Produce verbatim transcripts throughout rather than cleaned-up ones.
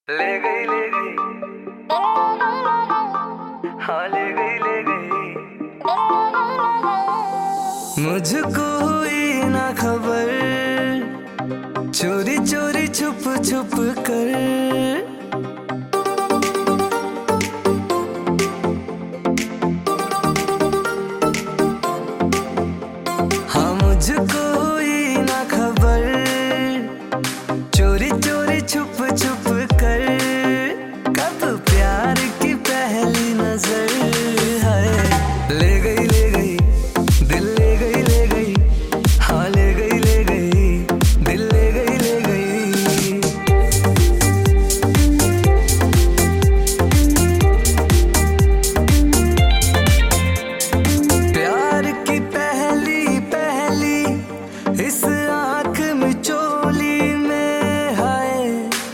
ले गई ले गई हाँ ले गई ले गई मुझको हुई ना खबर चोरी चोरी छुप छुप कर हाँ मुझको हुई ना खबर चोरी चोरी छुप छुप कर कब प्यार की पहली नजर है। ले गई ले गई दिल ले गई ले गई हाँ ले गई ले गई दिल ले गई ले गई। प्यार की पहली पहली इस आँख में चोली में है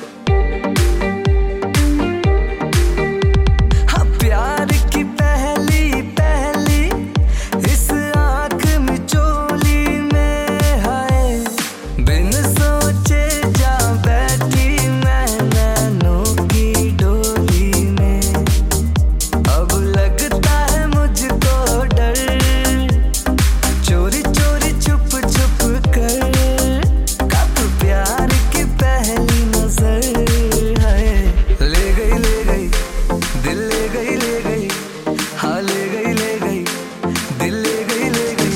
हाँ प्यार की पहली पहली इस आँख में चोली में है। बिन सोचे जा बैठी मैं नैनों की डोली में अब लगता है मुझको डर चोरी चोरी छुप छुप कर कब प्यार की पहली नजर है। ले गई ले गई दिल ले गई ले गई हाँ ले गई ले गई दिल ले गई ले गई।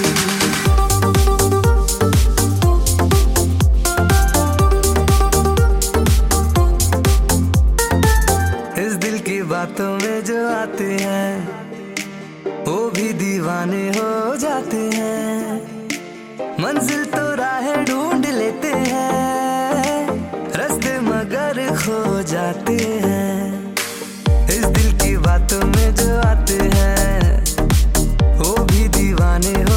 इस दिल की बातों में जो आते हैं वो भी दीवाने हो जाते हैं। मंजिल तो राहें ढूंढ लेते हैं रास्ते मगर खो जाते हैं। इस दिल की बातों में जो आते हैं वो भी दीवाने हो